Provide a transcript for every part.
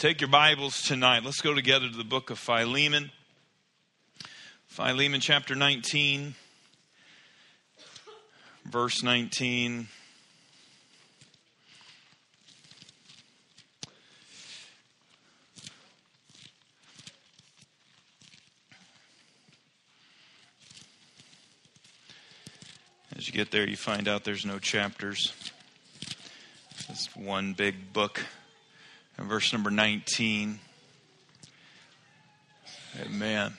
Take your Bibles tonight. Let's go together to the book of Philemon. Philemon chapter 19, verse 19. As you get there, you find out there's no chapters. It's one big book. And verse number 19. Amen.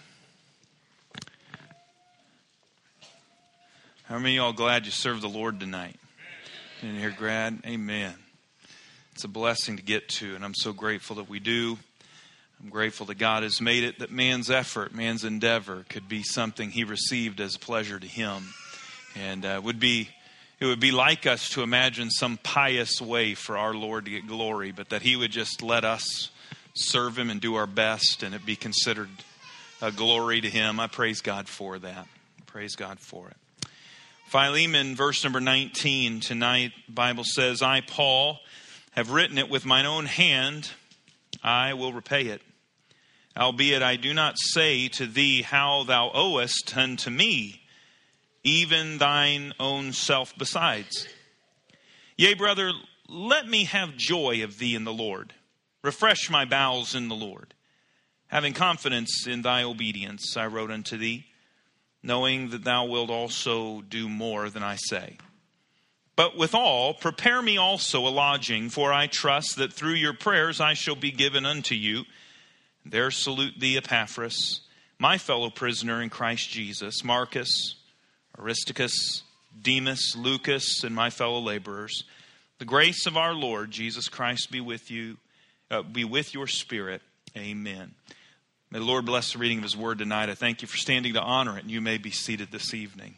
How many of y'all glad you serve the Lord tonight? In here, glad? Amen. It's a blessing to get to, and I'm so grateful that we do. I'm grateful that God has made it that man's effort, man's endeavor could be something he received as a pleasure to him. And it would be like us to imagine some pious way for our Lord to get glory, but that he would just let us serve him and do our best, and it be considered a glory to him. I praise God for that. Praise God for it. Philemon, verse number 19 tonight, the Bible says, I, Paul, have written it with mine own hand. I will repay it. Albeit I do not say to thee how thou owest unto me, even thine own self besides. Yea, brother, let me have joy of thee in the Lord. Refresh my bowels in the Lord. Having confidence in thy obedience, I wrote unto thee, knowing that thou wilt also do more than I say. But withal, prepare me also a lodging, for I trust that through your prayers I shall be given unto you. There salute thee Epaphras, my fellow prisoner in Christ Jesus, Marcus, Aristarchus, Demas, Lucas, and my fellow laborers. The grace of our Lord Jesus Christ be with you, be with your spirit. Amen. May the Lord bless the reading of his word tonight. I thank you for standing to honor it, and you may be seated this evening.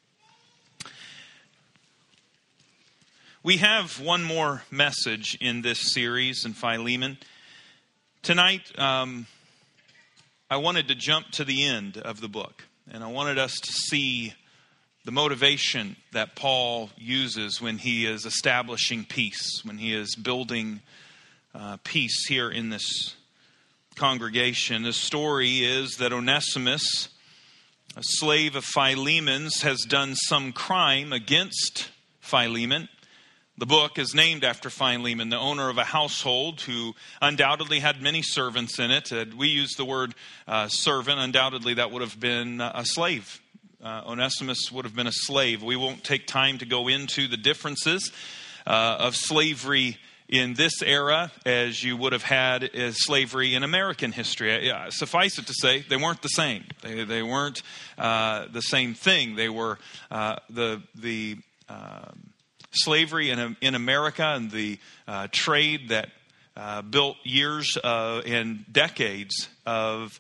We have one more message in this series in Philemon. Tonight, I wanted to jump to the end of the book, and I wanted us to see the motivation that Paul uses when he is establishing peace, when he is building peace here in this congregation. The story is that Onesimus, a slave of Philemon's, has done some crime against Philemon. The book is named after Philemon, the owner of a household who undoubtedly had many servants in it. We use the word servant. Undoubtedly, that would have been a slave. Onesimus would have been a slave. We won't take time to go into the differences of slavery in this era as you would have had as slavery in American history. Suffice it to say, they weren't the same. They weren't the same thing. They were the slavery in America and the trade that built years and decades of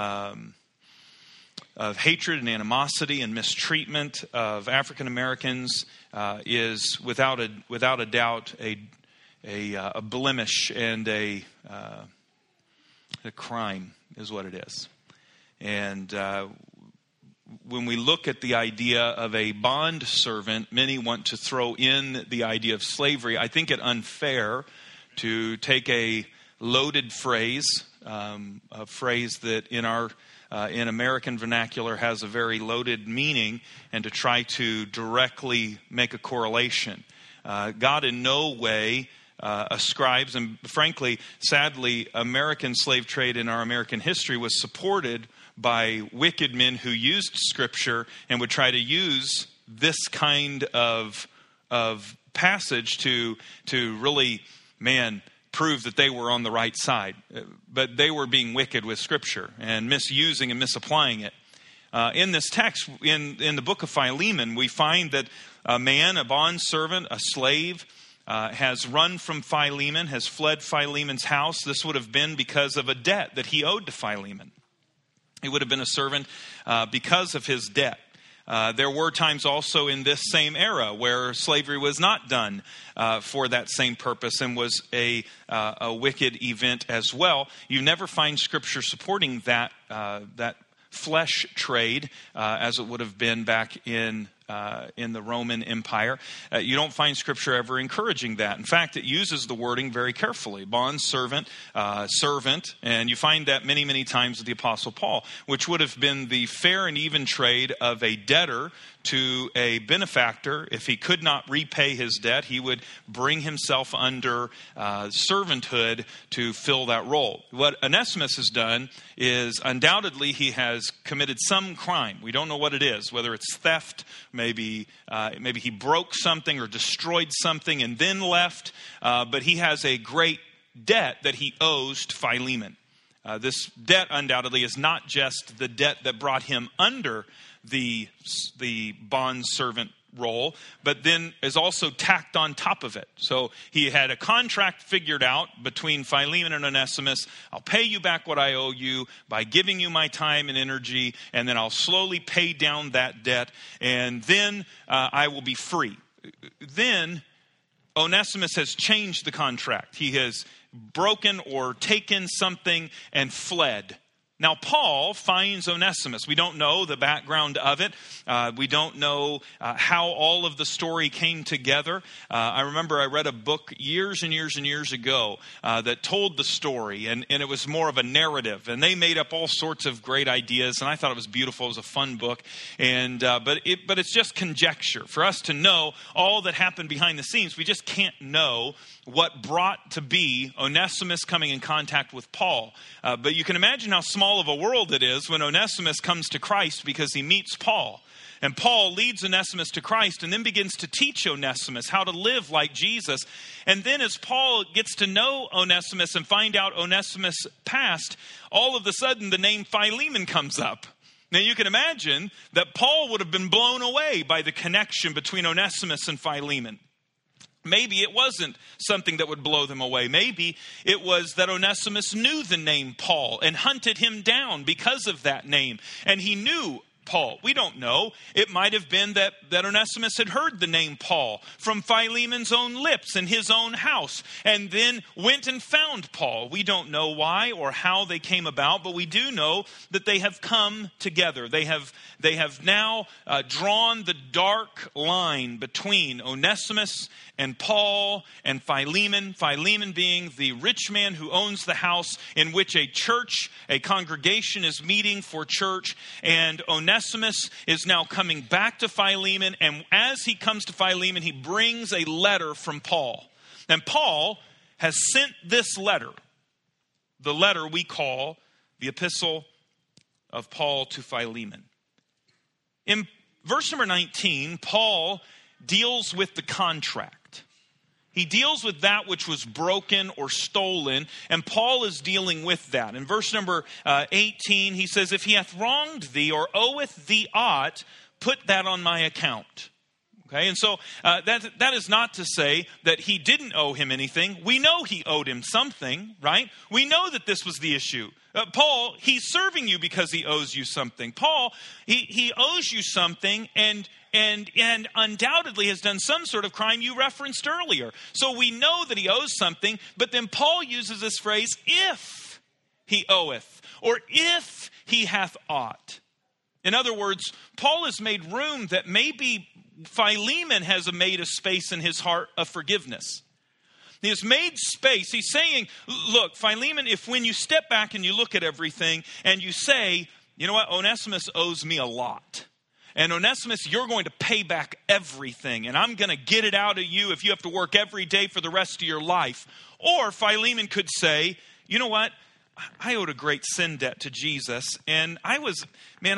hatred and animosity and mistreatment of African Americans is without a doubt a blemish and a crime is what it is. And when we look at the idea of a bond servant, many want to throw in the idea of slavery. I think it unfair to take a loaded phrase, a phrase that in American vernacular has a very loaded meaning, and to try to directly make a correlation. God in no way ascribes, and frankly, sadly, American slave trade in our American history was supported by wicked men who used Scripture and would try to use this kind of passage to really, prove that they were on the right side. But they were being wicked with Scripture and misusing and misapplying it. In this text, in the book of Philemon, we find that a man, a bondservant, a slave, has run from Philemon, has fled Philemon's house. This would have been because of a debt that he owed to Philemon. He would have been a servant because of his debt. There were times also in this same era where slavery was not done for that same purpose and was a wicked event as well. You never find Scripture supporting that flesh trade as it would have been back in in the Roman Empire. You don't find Scripture ever encouraging that. In fact, it uses the wording very carefully. Bond, servant, servant. And you find that many, many times with the Apostle Paul, which would have been the fair and even trade of a debtor to a benefactor. If he could not repay his debt, he would bring himself under servanthood to fill that role. What Onesimus has done is undoubtedly he has committed some crime. We don't know what it is, whether it's theft, maybe he broke something or destroyed something and then left, but he has a great debt that he owes to Philemon. This debt undoubtedly is not just the debt that brought him under the bond servant role, but then is also tacked on top of it. So he had a contract figured out between Philemon and Onesimus. I'll pay you back what I owe you by giving you my time and energy, and then I'll slowly pay down that debt, and then I will be free. Then Onesimus has changed the contract. He has broken or taken something and fled. Now, Paul finds Onesimus. We don't know the background of it. We don't know how all of the story came together. I remember I read a book years and years and years ago that told the story, and it was more of a narrative. And they made up all sorts of great ideas, and I thought it was beautiful. It was a fun book. But it's just conjecture. For us to know all that happened behind the scenes, we just can't know what brought to be Onesimus coming in contact with Paul. But you can imagine how small of a world it is when Onesimus comes to Christ because he meets Paul. And Paul leads Onesimus to Christ and then begins to teach Onesimus how to live like Jesus. And then as Paul gets to know Onesimus and find out Onesimus' past, all of a sudden the name Philemon comes up. Now you can imagine that Paul would have been blown away by the connection between Onesimus and Philemon. Maybe it wasn't something that would blow them away. Maybe it was that Onesimus knew the name Paul and hunted him down because of that name. And he knew Paul. We don't know. It might have been that Onesimus had heard the name Paul from Philemon's own lips in his own house and then went and found Paul. We don't know why or how they came about, but we do know that they have come together. They have now drawn the dark line between Onesimus and Paul and Philemon. Philemon being the rich man who owns the house in which a church, a congregation is meeting for church. And Onesimus is now coming back to Philemon. And as he comes to Philemon, he brings a letter from Paul. And Paul has sent this letter, the letter we call the Epistle of Paul to Philemon. In verse number 19, Paul deals with the contract. He deals with that which was broken or stolen, and Paul is dealing with that. In verse number 18, he says, "If he hath wronged thee or oweth thee aught, put that on my account." Okay, and so that is not to say that he didn't owe him anything. We know he owed him something, right? We know that this was the issue. Paul, he's serving you because he owes you something. Paul, he owes you something and undoubtedly has done some sort of crime you referenced earlier. So we know that he owes something, but then Paul uses this phrase, if he oweth, or if he hath aught. In other words, Paul has made room that maybe Philemon has made a space in his heart of forgiveness. He has made space. He's saying, look, Philemon, if when you step back and you look at everything and you say, you know what, Onesimus owes me a lot. And Onesimus, you're going to pay back everything. And I'm going to get it out of you if you have to work every day for the rest of your life. Or Philemon could say, you know what? I owed a great sin debt to Jesus. And I was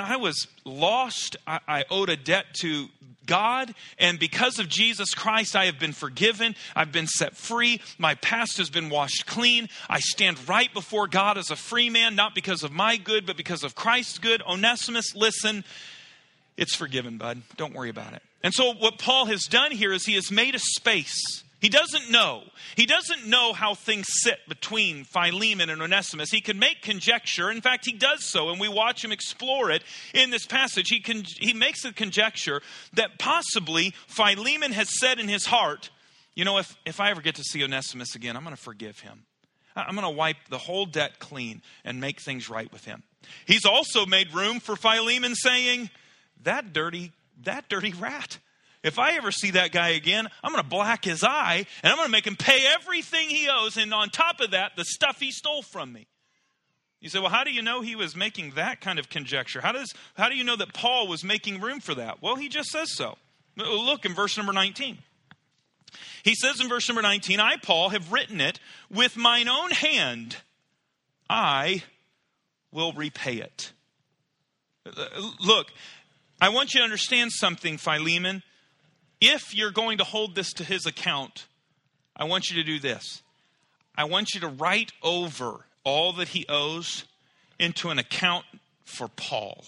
lost. I owed a debt to God. And because of Jesus Christ, I have been forgiven. I've been set free. My past has been washed clean. I stand right before God as a free man, not because of my good, but because of Christ's good. Onesimus, listen, it's forgiven, bud. Don't worry about it. And so what Paul has done here is he has made a space. He doesn't know. He doesn't know how things sit between Philemon and Onesimus. He can make conjecture. In fact, he does so, and we watch him explore it in this passage. He makes a conjecture that possibly Philemon has said in his heart, you know, if I ever get to see Onesimus again, I'm going to forgive him. I'm going to wipe the whole debt clean and make things right with him. He's also made room for Philemon saying, that dirty that dirty rat. If I ever see that guy again, I'm going to black his eye and I'm going to make him pay everything he owes. And on top of that, the stuff he stole from me. You say, well, how do you know he was making that kind of conjecture? How do you know that Paul was making room for that? Well, he just says so. Look in verse number 19. He says in verse number 19, I, Paul, have written it with mine own hand. I will repay it. Look, I want you to understand something, Philemon. If you're going to hold this to his account, I want you to do this. I want you to write over all that he owes into an account for Paul.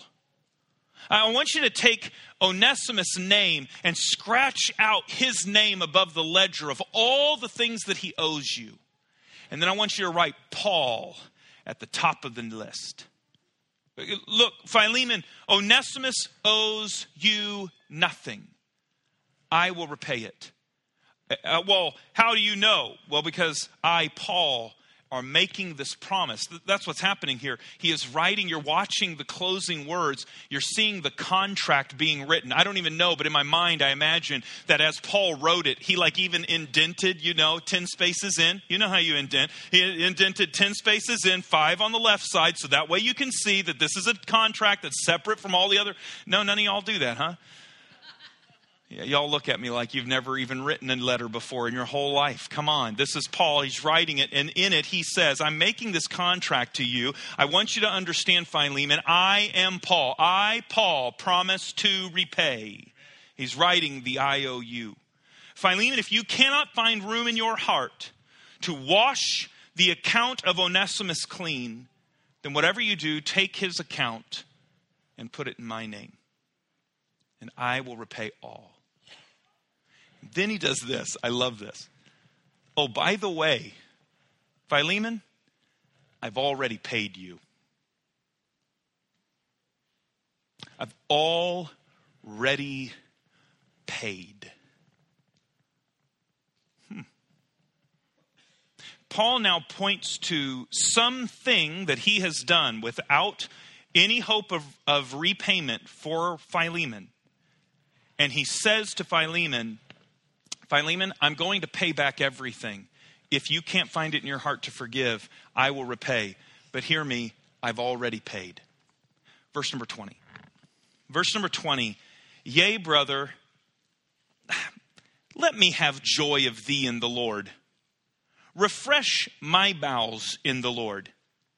I want you to take Onesimus' name and scratch out his name above the ledger of all the things that he owes you. And then I want you to write Paul at the top of the list. Look, Philemon, Onesimus owes you nothing. I will repay it. Well, how do you know? Well, because I, Paul, are making this promise. That's what's happening here. He is writing, you're watching the closing words, you're seeing the contract being written. I don't even know, but in my mind, I imagine that as Paul wrote it, he even indented, 10 spaces in. You know how you indent. He indented 10 spaces in, 5 on the left side, so that way you can see that this is a contract that's separate from all the other. No, none of y'all do that, huh? Yeah, y'all look at me like you've never even written a letter before in your whole life. Come on. This is Paul. He's writing it. And in it, he says, I'm making this contract to you. I want you to understand, Philemon, I am Paul. I, Paul, promise to repay. He's writing the IOU. Philemon, if you cannot find room in your heart to wash the account of Onesimus clean, then whatever you do, take his account and put it in my name. And I will repay all. Then he does this. I love this. Oh, by the way, Philemon, I've already paid you. I've already paid. Paul now points to something that he has done without any hope of repayment for Philemon. And he says to Philemon, I'm going to pay back everything. If you can't find it in your heart to forgive, I will repay. But hear me, I've already paid. Verse number 20. Verse number 20. Yea, brother, let me have joy of thee in the Lord. Refresh my bowels in the Lord.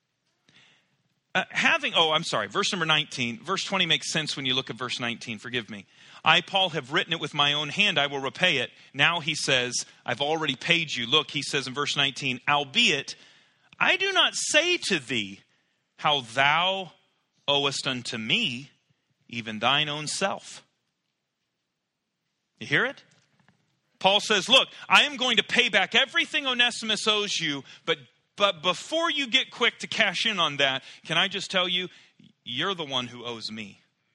Verse number 19. Verse 20 makes sense when you look at verse 19. Forgive me. I, Paul, have written it with my own hand. I will repay it. Now he says, I've already paid you. Look, he says in verse 19, albeit I do not say to thee how thou owest unto me, even thine own self. You hear it? Paul says, look, I am going to pay back everything Onesimus owes you, but before you get quick to cash in on that, can I just tell you, you're the one who owes me.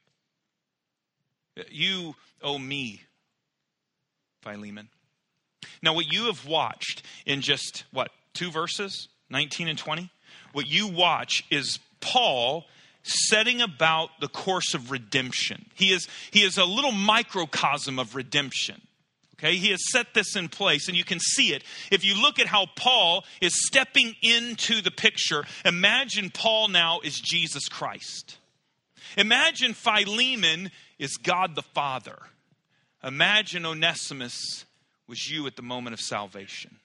You owe me, Philemon. Now, what you have watched in just, 2 verses, 19 and 20? What you watch is Paul setting about the course of redemption. He is a little microcosm of redemption. Okay, he has set this in place, and you can see it. If you look at how Paul is stepping into the picture, imagine Paul now is Jesus Christ. Imagine Philemon is God the Father. Imagine Onesimus was you at the moment of salvation.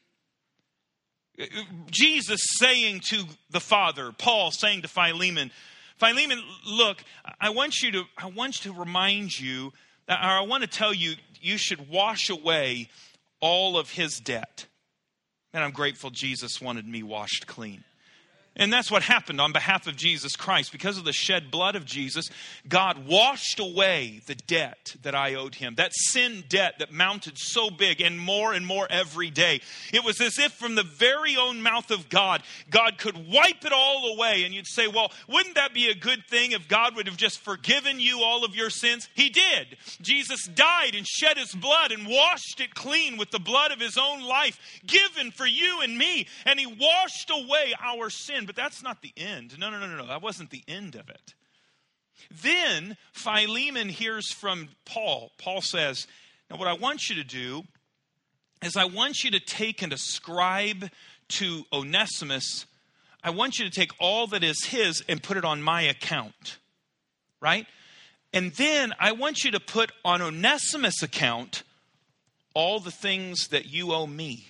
Jesus saying to the Father, Paul saying to Philemon, look, I want to remind you, or I want to tell you, you should wash away all of his debt. And I'm grateful Jesus wanted me washed clean. And that's what happened on behalf of Jesus Christ. Because of the shed blood of Jesus, God washed away the debt that I owed him. That sin debt that mounted so big and more every day. It was as if from the very own mouth of God, God could wipe it all away. And you'd say, well, wouldn't that be a good thing if God would have just forgiven you all of your sins? He did. Jesus died and shed his blood and washed it clean with the blood of his own life given for you and me. And he washed away our sin. But that's not the end. No. That wasn't the end of it. Then Philemon hears from Paul. Paul says, now what I want you to do is I want you to take and ascribe to Onesimus, I want you to take all that is his and put it on my account, right? And then I want you to put on Onesimus' account all the things that you owe me.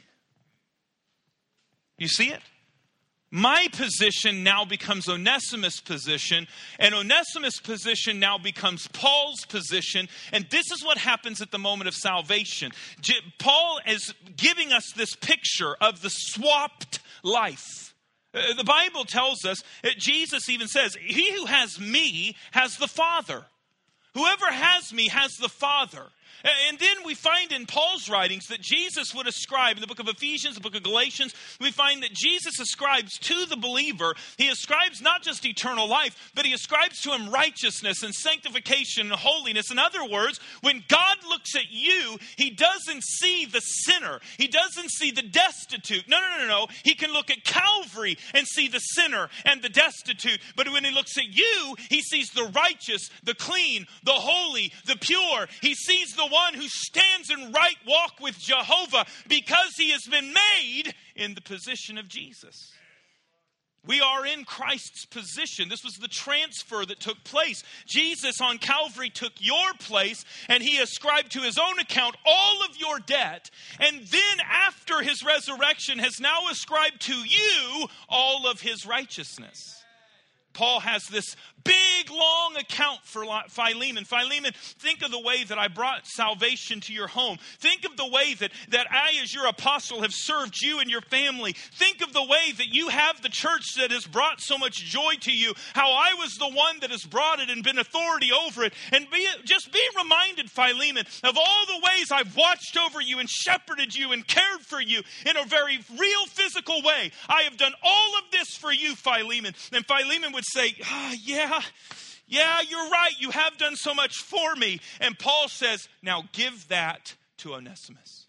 You see it? My position now becomes Onesimus' position, and Onesimus' position now becomes Paul's position, and this is what happens at the moment of salvation. Paul is giving us this picture of the swapped life. The Bible tells us, Jesus even says, he who has me has the Father. Whoever has me has the Father. And then we find in Paul's writings that Jesus would ascribe, in the book of Ephesians, the book of Galatians, we find that Jesus ascribes to the believer, he ascribes not just eternal life, but he ascribes to him righteousness and sanctification and holiness. In other words, when God looks at you, he doesn't see the sinner. He doesn't see the destitute. No. He can look at Calvary and see the sinner and the destitute. But when he looks at you, he sees the righteous, the clean, the holy, the pure. He sees the one who stands in right walk with Jehovah because he has been made in the position of Jesus. We are in Christ's position. This was the transfer that took place. Jesus on Calvary took your place and he ascribed to his own account all of your debt. And then after his resurrection has now ascribed to you all of his righteousness. Paul has this big, long account for Philemon. Philemon, think of the way that I brought salvation to your home. Think of the way that I, as your apostle, have served you and your family. Think of the way that you have the church that has brought so much joy to you. How I was the one that has brought it and been authority over it. And just be reminded, Philemon, of all the ways I've watched over you and shepherded you and cared for you in a very real, physical way. I have done all of this for you, Philemon. And Philemon would say, yeah, you're right. You have done so much for me. And Paul says, now give that to Onesimus.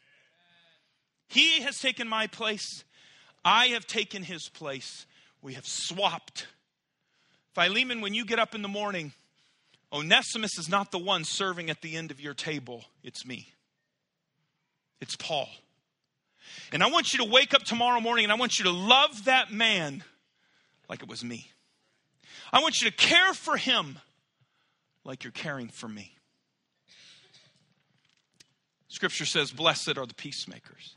He has taken my place. I have taken his place. We have swapped. Philemon, when you get up in the morning, Onesimus is not the one serving at the end of your table. It's me. It's Paul. And I want you to wake up tomorrow morning and I want you to love that man like it was me. I want you to care for him like you're caring for me. Scripture says, blessed are the peacemakers.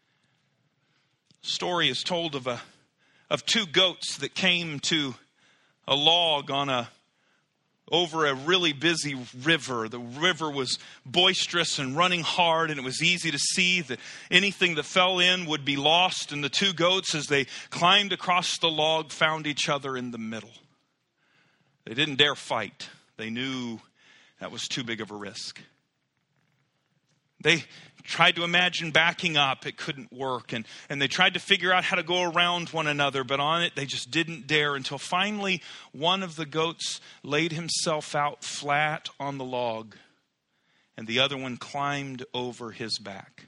Story is told of two goats that came to a log over a really busy river. The river was boisterous and running hard, and it was easy to see that anything that fell in would be lost. And the two goats, as they climbed across the log, found each other in the middle. They didn't dare fight. They knew that was too big of a risk. They tried to imagine backing up. It couldn't work. And they tried to figure out how to go around one another. But on it, they just didn't dare until finally one of the goats laid himself out flat on the log. And the other one climbed over his back.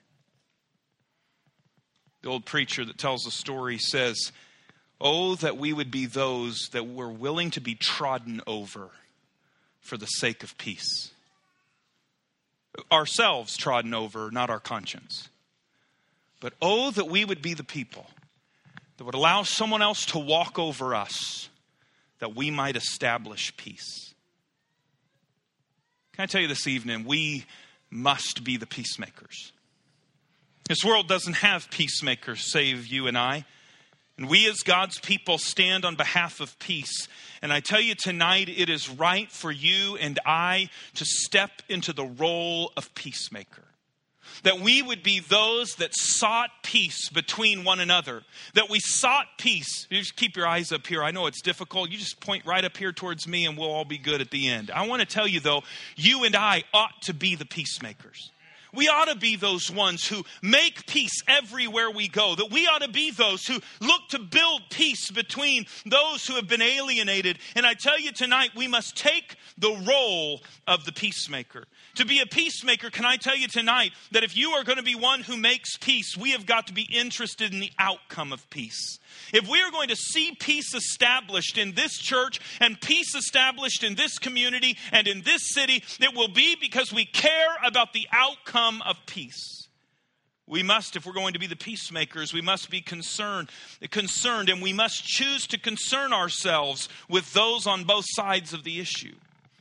The old preacher that tells the story says, oh, that we would be those that were willing to be trodden over for the sake of peace. Ourselves trodden over, not our conscience. But oh, that we would be the people that would allow someone else to walk over us that we might establish peace. Can I tell you this evening, we must be the peacemakers. This world doesn't have peacemakers save you and I. And we as God's people stand on behalf of peace. And I tell you tonight, it is right for you and I to step into the role of peacemaker. That we would be those that sought peace between one another. That we sought peace. You just keep your eyes up here. I know it's difficult. You just point right up here towards me and we'll all be good at the end. I want to tell you though, you and I ought to be the peacemakers. We ought to be those ones who make peace everywhere we go. That we ought to be those who look to build peace between those who have been alienated. And I tell you tonight, we must take the role of the peacemaker. To be a peacemaker, can I tell you tonight that if you are going to be one who makes peace, we have got to be interested in the outcome of peace. If we are going to see peace established in this church and peace established in this community and in this city, it will be because we care about the outcome of peace. We must, if we're going to be the peacemakers, we must be concerned, and we must choose to concern ourselves with those on both sides of the issue.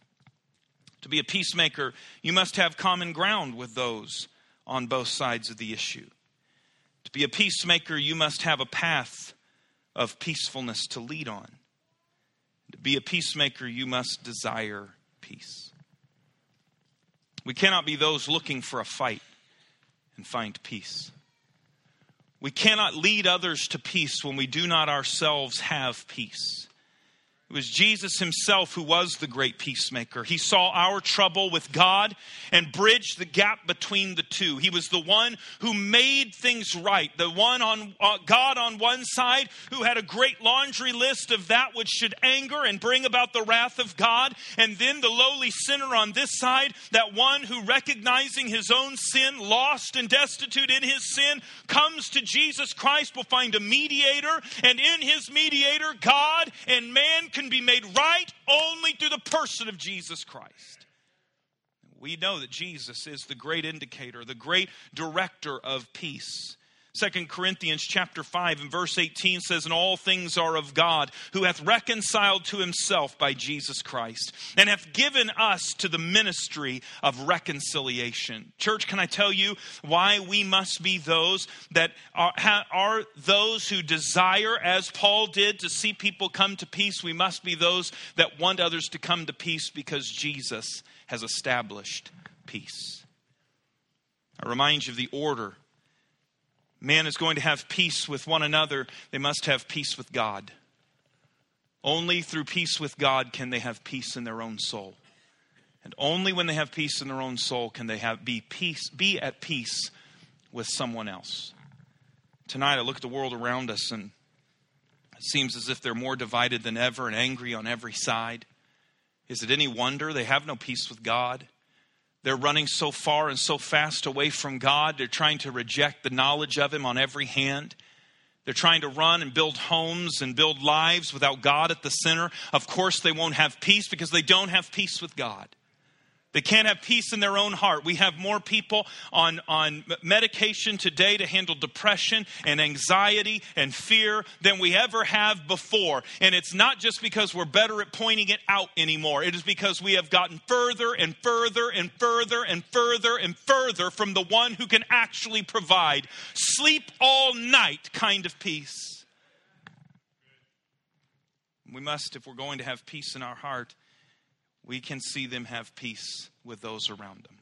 To be a peacemaker, you must have common ground with those on both sides of the issue. To be a peacemaker, you must have a path of peacefulness to lead on. To be a peacemaker, you must desire peace. We cannot be those looking for a fight and find peace. We cannot lead others to peace when we do not ourselves have peace. It was Jesus himself who was the great peacemaker. He saw our trouble with God and bridged the gap between the two. He was the one who made things right. The one on God on one side who had a great laundry list of that which should anger and bring about the wrath of God. And then the lowly sinner on this side, that one who, recognizing his own sin, lost and destitute in his sin, comes to Jesus Christ, will find a mediator. And in his mediator, God and man can be made right only through the person of Jesus Christ. We know that Jesus is the great indicator, the great director of peace. 2 Corinthians chapter 5 and verse 18 says, "And all things are of God, who hath reconciled to himself by Jesus Christ, and hath given us to the ministry of reconciliation." Church, can I tell you why we must be those that are those who desire, as Paul did, to see people come to peace? We must be those that want others to come to peace because Jesus has established peace. I remind you of the order. Man is going to have peace with one another. They must have peace with God. Only through peace with God can they have peace in their own soul. And only when they have peace in their own soul can they be at peace with someone else. Tonight I look at the world around us and it seems as if they're more divided than ever and angry on every side. Is it any wonder they have no peace with God? They're running so far and so fast away from God. They're trying to reject the knowledge of Him on every hand. They're trying to run and build homes and build lives without God at the center. Of course, they won't have peace because they don't have peace with God. They can't have peace in their own heart. We have more people on medication today to handle depression and anxiety and fear than we ever have before. And it's not just because we're better at pointing it out anymore. It is because we have gotten further and further and further and further and further from the one who can actually provide sleep all night kind of peace. We must, if we're going to have peace in our heart, we can see them have peace with those around them.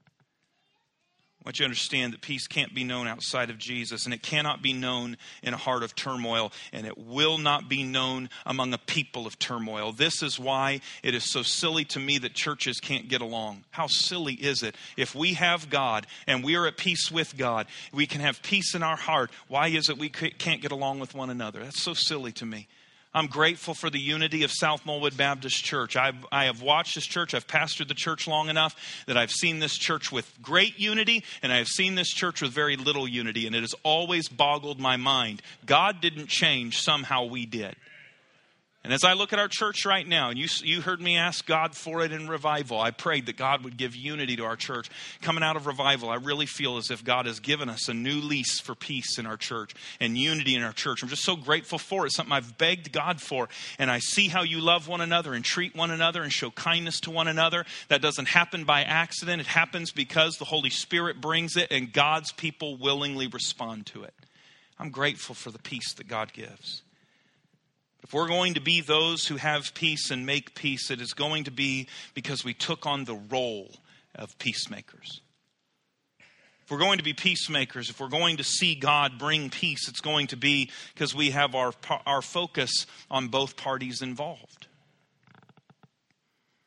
I want you to understand that peace can't be known outside of Jesus, and it cannot be known in a heart of turmoil, and it will not be known among a people of turmoil. This is why it is so silly to me that churches can't get along. How silly is it? If we have God and we are at peace with God, we can have peace in our heart. Why is it we can't get along with one another? That's so silly to me. I'm grateful for the unity of South Moldwood Baptist Church. I have watched this church. I've pastored the church long enough that I've seen this church with great unity, and I have seen this church with very little unity, and it has always boggled my mind. God didn't change, somehow we did. And as I look at our church right now, and you heard me ask God for it in revival, I prayed that God would give unity to our church. Coming out of revival, I really feel as if God has given us a new lease for peace in our church and unity in our church. I'm just so grateful for it. It's something I've begged God for. And I see how you love one another and treat one another and show kindness to one another. That doesn't happen by accident. It happens because the Holy Spirit brings it and God's people willingly respond to it. I'm grateful for the peace that God gives. If we're going to be those who have peace and make peace, it is going to be because we took on the role of peacemakers. If we're going to be peacemakers, if we're going to see God bring peace, it's going to be because we have our focus on both parties involved.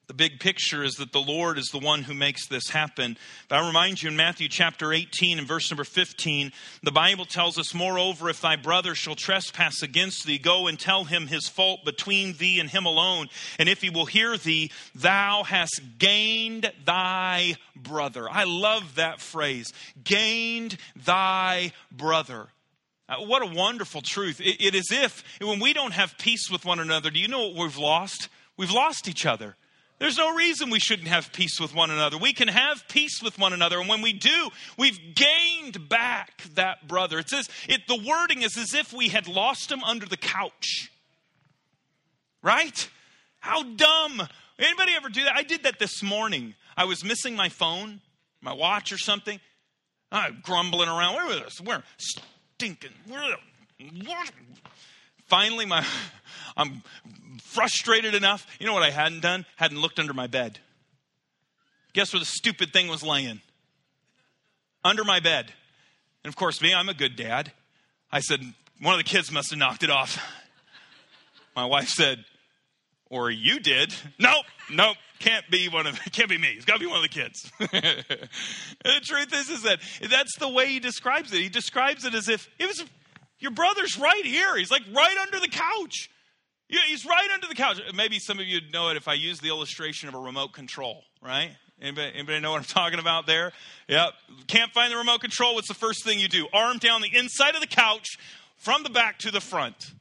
The big picture is that the Lord is the one who makes this happen. But I remind you in Matthew chapter 18 and verse number 15, the Bible tells us, moreover, if thy brother shall trespass against thee, go and tell him his fault between thee and him alone. And if he will hear thee, thou hast gained thy brother. I love that phrase, gained thy brother. What a wonderful truth. It is if, when we don't have peace with one another, do you know what we've lost? We've lost each other. There's no reason we shouldn't have peace with one another. We can have peace with one another. And when we do, we've gained back that brother. The wording is as if we had lost him under the couch. Right? How dumb. Anybody ever do that? I did that this morning. I was missing my phone, my watch or something. I'm grumbling around. Where was this? Where? Stinking. Finally, I'm frustrated enough. You know what I hadn't done? Hadn't looked under my bed. Guess where the stupid thing was laying? Under my bed. And of course, I'm a good dad. I said, one of the kids must have knocked it off. My wife said, or you did. Nope, can't be me. It's got to be one of the kids. The truth is that that's the way he describes it. He describes it as if it was your brother's right here. He's like right under the couch. Yeah, he's right under the couch. Maybe some of you know it if I use the illustration of a remote control, right? Anybody know what I'm talking about there? Yep. Can't find the remote control. What's the first thing you do? Arm down the inside of the couch from the back to the front.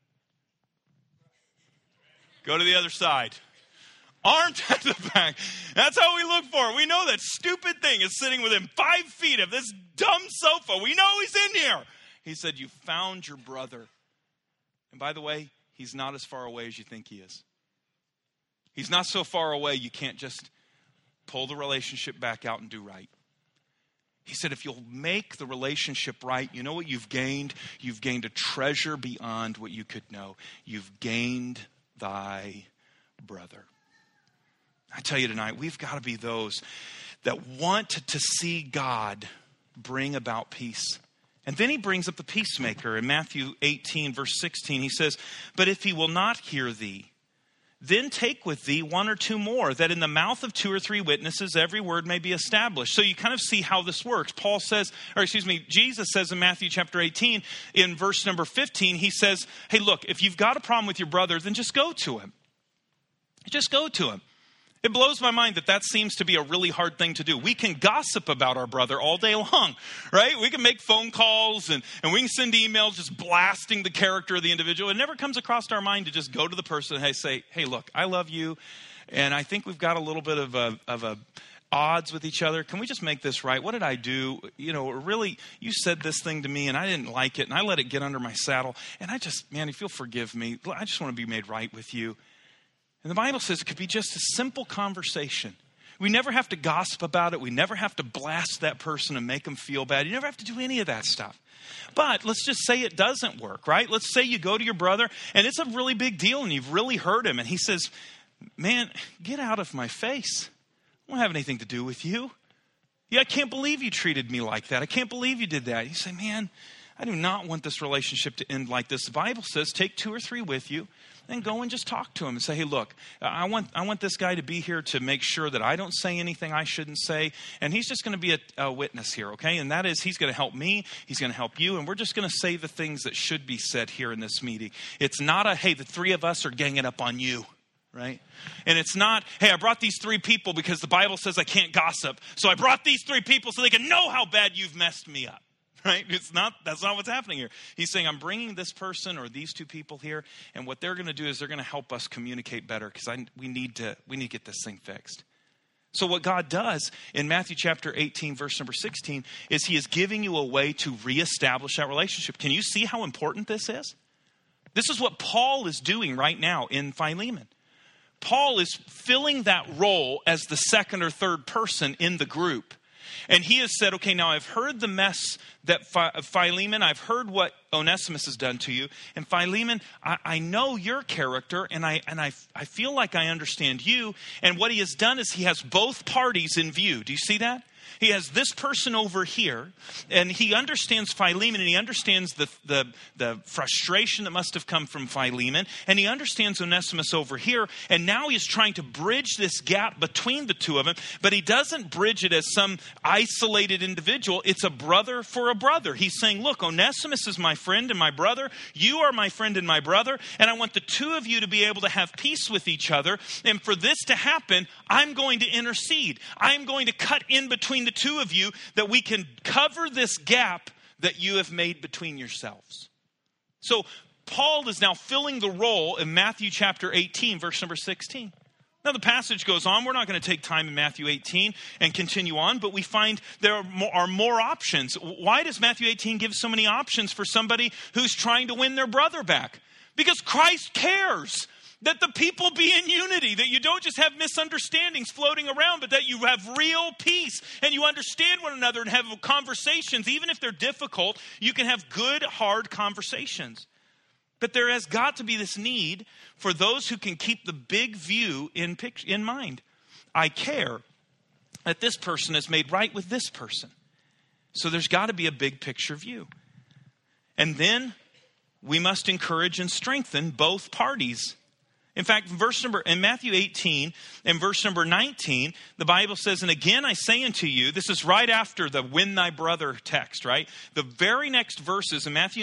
Go to the other side. Arm to the back. That's how we look for it. We know that stupid thing is sitting within 5 feet of this dumb sofa. We know he's in here. He said, you found your brother. And by the way, he's not as far away as you think he is. He's not so far away you can't just pull the relationship back out and do right. He said, if you'll make the relationship right, you know what you've gained? You've gained a treasure beyond what you could know. You've gained thy brother. I tell you tonight, we've got to be those that want to see God bring about peace. And then he brings up the peacemaker in Matthew 18, verse 16. He says, but if he will not hear thee, then take with thee one or two more, that in the mouth of 2 or 3 witnesses every word may be established. So you kind of see how this works. Jesus says in Matthew chapter 18, in verse number 15, he says, hey, look, if you've got a problem with your brother, then just go to him. Just go to him. It blows my mind that seems to be a really hard thing to do. We can gossip about our brother all day long, right? We can make phone calls and we can send emails just blasting the character of the individual. It never comes across our mind to just go to the person and say, hey, look, I love you, and I think we've got a little bit of a odds with each other. Can we just make this right? What did I do? Really, you said this thing to me and I didn't like it and I let it get under my saddle. And if you'll forgive me, I just want to be made right with you. And the Bible says it could be just a simple conversation. We never have to gossip about it. We never have to blast that person and make them feel bad. You never have to do any of that stuff. But let's just say it doesn't work, right? Let's say you go to your brother and it's a really big deal and you've really hurt him. And he says, man, get out of my face. I don't have anything to do with you. Yeah, I can't believe you treated me like that. I can't believe you did that. You say, man, I do not want this relationship to end like this. The Bible says take 2 or 3 with you. Then go and just talk to him and say, hey, look, I want this guy to be here to make sure that I don't say anything I shouldn't say. And he's just going to be a witness here, okay? And that is, he's going to help me. He's going to help you. And we're just going to say the things that should be said here in this meeting. It's not hey, the 3 of us are ganging up on you, right? And it's not, hey, I brought these 3 people because the Bible says I can't gossip. So I brought these 3 people so they can know how bad you've messed me up. Right? That's not what's happening here. He's saying, I'm bringing this person or these 2 people here, and what they're going to do is they're going to help us communicate better because we need to get this thing fixed. So what God does in Matthew chapter 18, verse number 16, is he is giving you a way to reestablish that relationship. Can you see how important this is? This is what Paul is doing right now in Philemon. Paul is filling that role as the second or third person in the group. And he has said, okay, now I've heard the mess that Philemon, I've heard what Onesimus has done to you. And Philemon, I know your character and I feel like I understand you. And what he has done is he has both parties in view. Do you see that? He has this person over here, and he understands Philemon, and he understands the frustration that must have come from Philemon, and he understands Onesimus over here, and now he's trying to bridge this gap between the two of them, but he doesn't bridge it as some isolated individual. It's a brother for a brother. He's saying, look, Onesimus is my friend and my brother. You are my friend and my brother, and I want the two of you to be able to have peace with each other, and for this to happen, I'm going to intercede. I'm going to cut in between the two of you that we can cover this gap that you have made between yourselves. So Paul is now filling the role in Matthew chapter 18, verse number 16. Now the passage goes on. We're not going to take time in Matthew 18 and continue on, but we find there are more options. Why does Matthew 18 give so many options for somebody who's trying to win their brother back? Because Christ cares that the people be in unity, that you don't just have misunderstandings floating around, but that you have real peace and you understand one another and have conversations. Even if they're difficult, you can have good, hard conversations. But there has got to be this need for those who can keep the big view in mind. I care that this person is made right with this person. So there's got to be a big picture view. And then we must encourage and strengthen both parties. In fact, in Matthew 18 and verse number 19, the Bible says, and again I say unto you, this is right after the win thy brother text, right? The very next verses in Matthew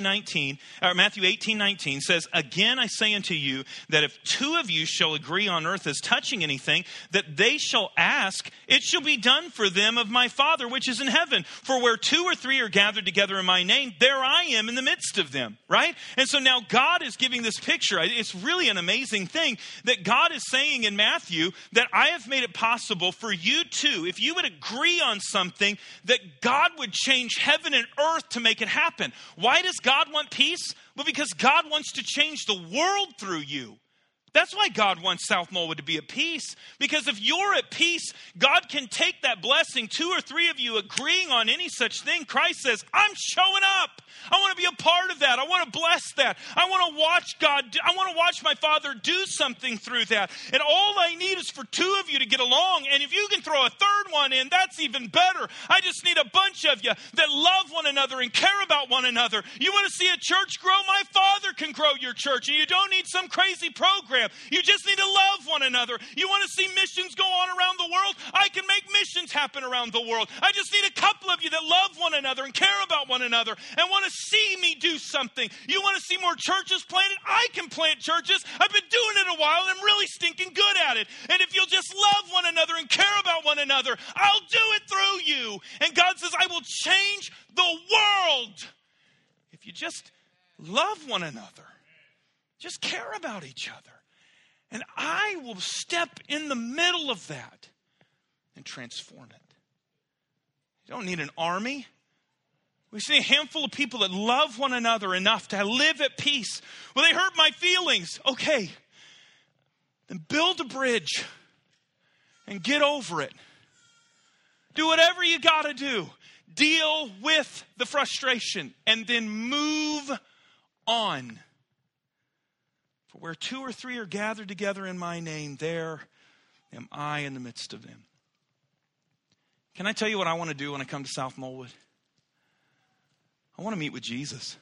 18:19 says, again I say unto you, that if two of you shall agree on earth as touching anything, that they shall ask, it shall be done for them of my Father which is in heaven. For where two or three are gathered together in my name, there I am in the midst of them, right? And so now God is giving this picture. It's really an amazing thing that God is saying in Matthew that I have made it possible for you too, if you would agree on something, that God would change heaven and earth to make it happen. Why does God want peace? Well, because God wants to change the world through you. That's why God wants South Moldwood to be at peace. Because if you're at peace, God can take that blessing, two or three of you agreeing on any such thing. Christ says, I'm showing up. I want to be a part of that. I want to bless that. I want to watch I want to watch my Father do something through that. And all I need is for two of you to get along. And if you can throw a third one in, that's even better. I just need a bunch of you that love one another and care about one another. You want to see a church grow? My Father can grow your church. And you don't need some crazy program. You just need to love one another. You want to see missions go on around the world? I can make missions happen around the world. I just need a couple of you that love one another and care about one another and want to see me do something. You want to see more churches planted? I can plant churches. I've been doing it a while and I'm really stinking good at it. And if you'll just love one another and care about one another, I'll do it through you. And God says, I will change the world. If you just love one another, just care about each other. And I will step in the middle of that and transform it. You don't need an army. We see a handful of people that love one another enough to live at peace. Well, they hurt my feelings. Okay, then build a bridge and get over it. Do whatever you got to do. Deal with the frustration and then move on. For where two or three are gathered together in my name, there am I in the midst of them. Can I tell you what I want to do when I come to South Moldwood? I want to meet with Jesus.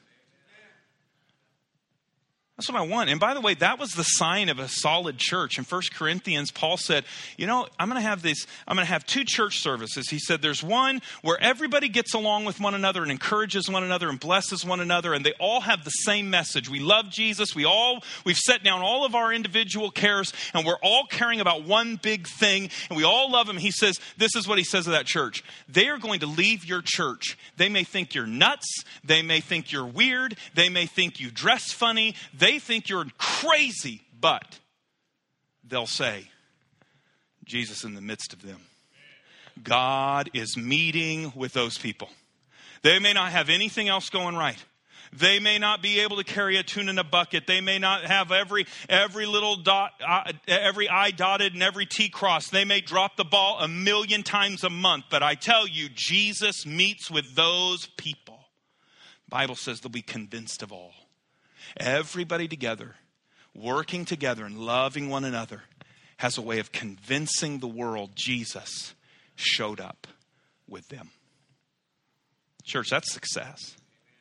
That's what I want. And by the way, that was the sign of a solid church. In 1 Corinthians, Paul said, I'm going to have two church services. He said, there's one where everybody gets along with one another and encourages one another and blesses one another. And they all have the same message. We love Jesus. We've set down all of our individual cares and we're all caring about one big thing. And we all love him. He says, this is what he says of that church. They are going to leave your church. They may think you're nuts. They may think you're weird. They may think you dress funny. They think you're crazy, but they'll say, Jesus in the midst of them. God is meeting with those people. They may not have anything else going right. They may not be able to carry a tune in a bucket. They may not have every little dot, every I dotted and every T crossed. They may drop the ball 1,000,000 times a month. But I tell you, Jesus meets with those people. The Bible says they'll be convinced of all. Everybody together, working together and loving one another has a way of convincing the world Jesus showed up. with them. Church, that's success.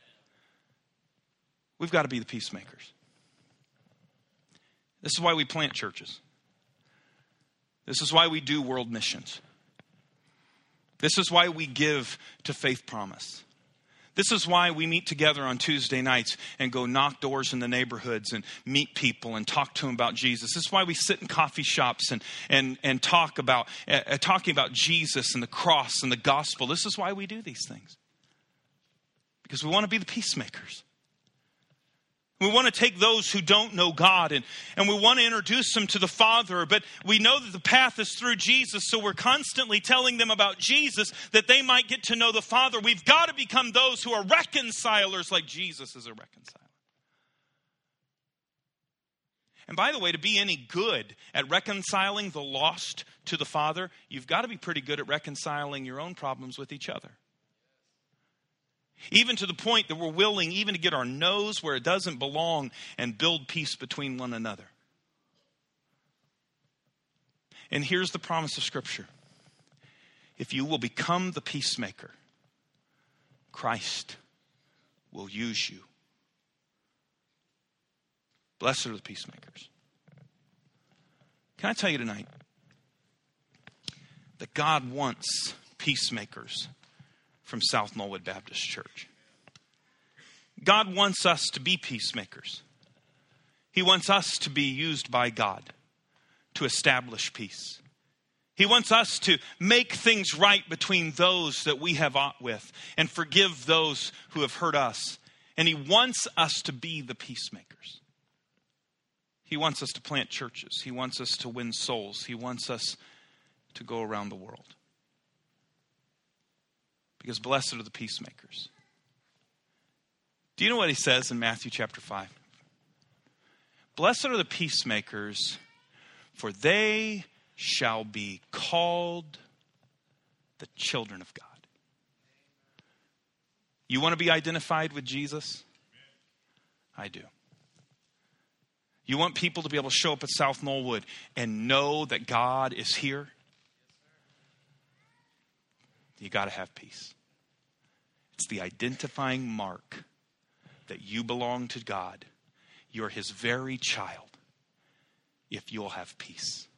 We've got to be the peacemakers. This is why we plant churches. This is why we do world missions. This is why we give to Faith Promise. This is why we meet together on Tuesday nights and go knock doors in the neighborhoods and meet people and talk to them about Jesus. This is why we sit in coffee shops and talk about talking about Jesus and the cross and the gospel. This is why we do these things. Because we want to be the peacemakers. We want to take those who don't know God and we want to introduce them to the Father. But we know that the path is through Jesus, so we're constantly telling them about Jesus that they might get to know the Father. We've got to become those who are reconcilers like Jesus is a reconciler. And by the way, to be any good at reconciling the lost to the Father, you've got to be pretty good at reconciling your own problems with each other. Even to the point that we're willing even to get our nose where it doesn't belong and build peace between one another. And here's the promise of Scripture. If you will become the peacemaker, Christ will use you. Blessed are the peacemakers. Can I tell you tonight that God wants peacemakers from South Knollwood Baptist Church? God wants us to be peacemakers. He wants us to be used by God to establish peace. He wants us to make things right between those that we have aught with and forgive those who have hurt us. And He wants us to be the peacemakers. He wants us to plant churches. He wants us to win souls. He wants us to go around the world. Because blessed are the peacemakers. Do you know what He says in Matthew chapter 5? Blessed are the peacemakers, for they shall be called the children of God. You want to be identified with Jesus? I do. You want people to be able to show up at South Knollwood and know that God is here? You got to have peace. It's the identifying mark that you belong to God. You're His very child if you'll have peace.